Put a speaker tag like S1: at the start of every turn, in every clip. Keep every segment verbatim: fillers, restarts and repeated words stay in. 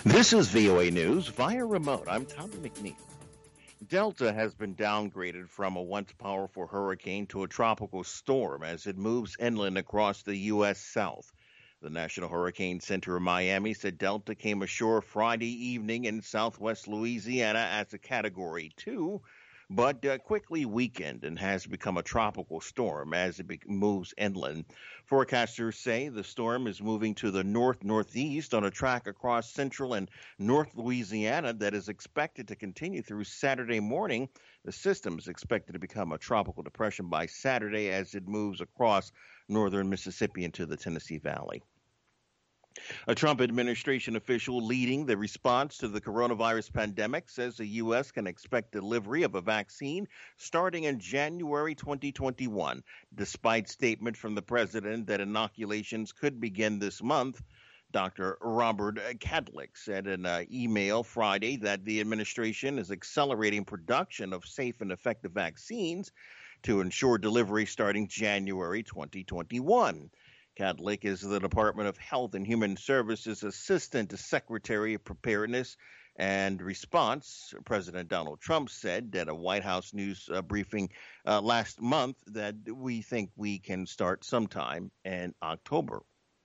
S1: This is V O A News via remote. I'm Tommy McNeil. Delta has been downgraded from a once powerful hurricane to a tropical storm as it moves inland across the U S. South. The National Hurricane Center in Miami said Delta came ashore Friday evening in southwest Louisiana as a Category two, but uh, quickly weakened and has become a tropical storm as it be- moves inland. Forecasters say the storm is moving to the north-northeast on a track across central and north Louisiana that is expected to continue through Saturday morning. The system is expected to become a tropical depression by Saturday as it moves across northern Mississippi into the Tennessee Valley. A Trump administration official leading the response to the coronavirus pandemic says the U S can expect delivery of a vaccine starting in January twenty twenty-one, despite statement from the president that inoculations could begin this month. Doctor Robert Kadlec said in an email Friday that the administration is accelerating production of safe and effective vaccines to ensure delivery starting January twenty twenty-one. Kadlec is the Department of Health and Human Services Assistant Secretary of Preparedness and Response. President Donald Trump said at a White House news uh, briefing uh, last month that we think we can start sometime in October.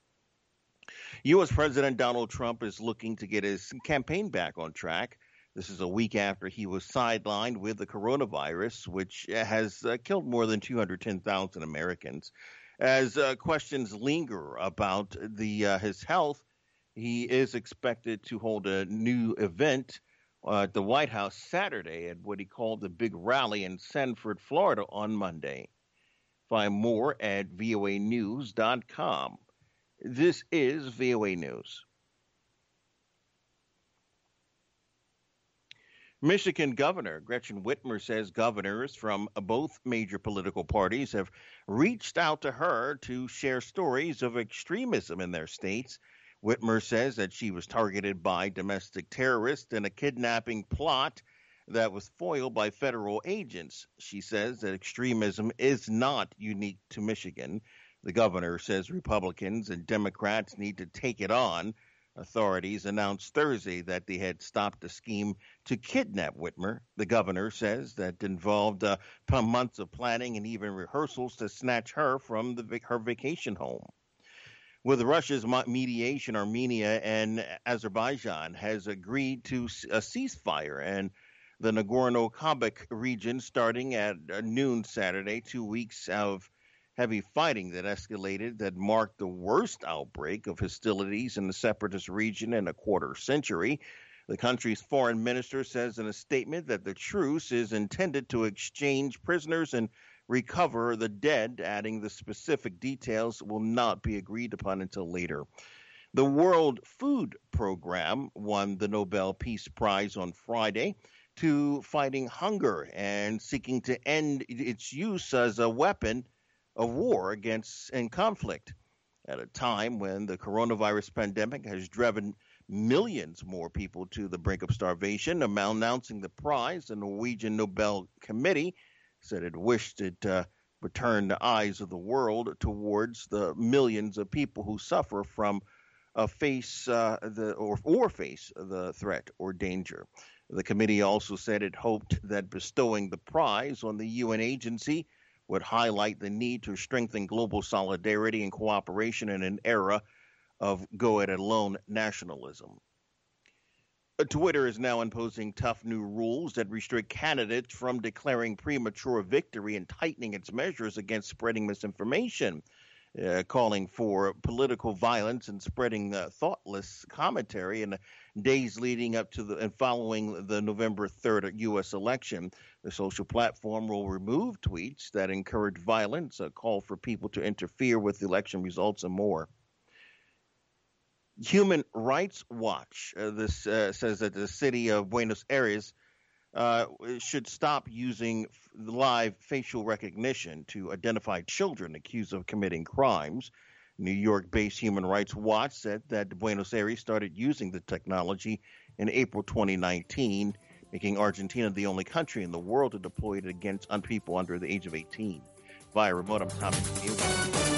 S1: U S. President Donald Trump is looking to get his campaign back on track. This is a week after he was sidelined with the coronavirus, which has uh, killed more than two hundred ten thousand Americans. As uh, questions linger about the uh, his health, he is expected to hold a new event uh, at the White House Saturday at what he called the big rally in Sanford, Florida on Monday. Find more at V O A news dot com. This is V O A News. Michigan Governor Gretchen Whitmer says governors from both major political parties have reached out to her to share stories of extremism in their states. Whitmer says that she was targeted by domestic terrorists in a kidnapping plot that was foiled by federal agents. She says that extremism is not unique to Michigan. The governor says Republicans and Democrats need to take it on. Authorities announced Thursday that they had stopped a scheme to kidnap Whitmer. The governor says that involved uh, months of planning and even rehearsals to snatch her from the, her vacation home. With Russia's mediation, Armenia and Azerbaijan has agreed to a ceasefire in the Nagorno-Karabakh region starting at noon Saturday, two weeks of heavy fighting that escalated that marked the worst outbreak of hostilities in the separatist region in a quarter century. The country's foreign minister says in a statement that the truce is intended to exchange prisoners and recover the dead, adding the specific details will not be agreed upon until later. The World Food Program won the Nobel Peace Prize on Friday to fighting hunger and seeking to end its use as a weapon of war against and conflict at a time when the coronavirus pandemic has driven millions more people to the brink of starvation. Announcing the prize, the Norwegian Nobel Committee said it wished it uh, would turn the eyes of the world towards the millions of people who suffer from uh, face uh, the or, or face the threat or danger. The committee also said it hoped that bestowing the prize on the U N agency would highlight the need to strengthen global solidarity and cooperation in an era of go-it-alone nationalism. Twitter is now imposing tough new rules that restrict candidates from declaring premature victory and tightening its measures against spreading misinformation, uh, calling for political violence and spreading uh, thoughtless commentary in the days leading up to the and following the November third U S election. The social platform will remove tweets that encourage violence, a call for people to interfere with election results, and more. Human Rights Watch uh, this uh, says that the city of Buenos Aires uh, should stop using f- live facial recognition to identify children accused of committing crimes. New York-based Human Rights Watch said that Buenos Aires started using the technology in April twenty nineteen, making Argentina the only country in the world to deploy it against people under the age of eighteen. Via remote, I'm Tommy McNeil.